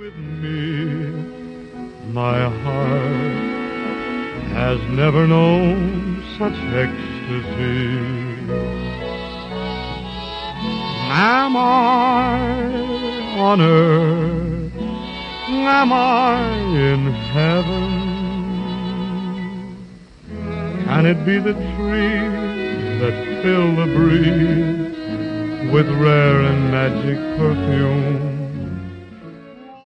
with me. My heart has never known such ecstasy. Am I on earth? Am I in heaven? Can it be the trees that fill the breeze with rare and magic perfume?